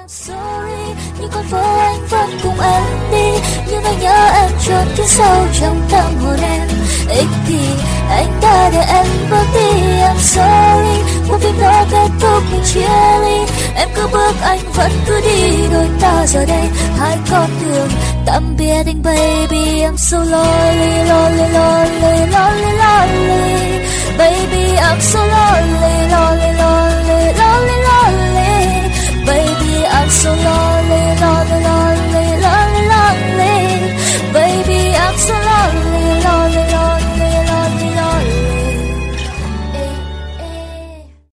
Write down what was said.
Sorry, nhưng con phố anh vẫn cùng em đi. Nhưng anh nhớ em trốn phía sau trong tâm hồn em. Ích kỷ, anh đã để em bước đi. I'm sorry, một phim nó kết thúc mình chia ly. Em cứ bước anh vẫn cứ đi. Đôi ta giờ đây hai con đường tạm biệt anh baby. I'm so lonely, lonely, lonely, lonely, lonely. Baby, I'm so lonely.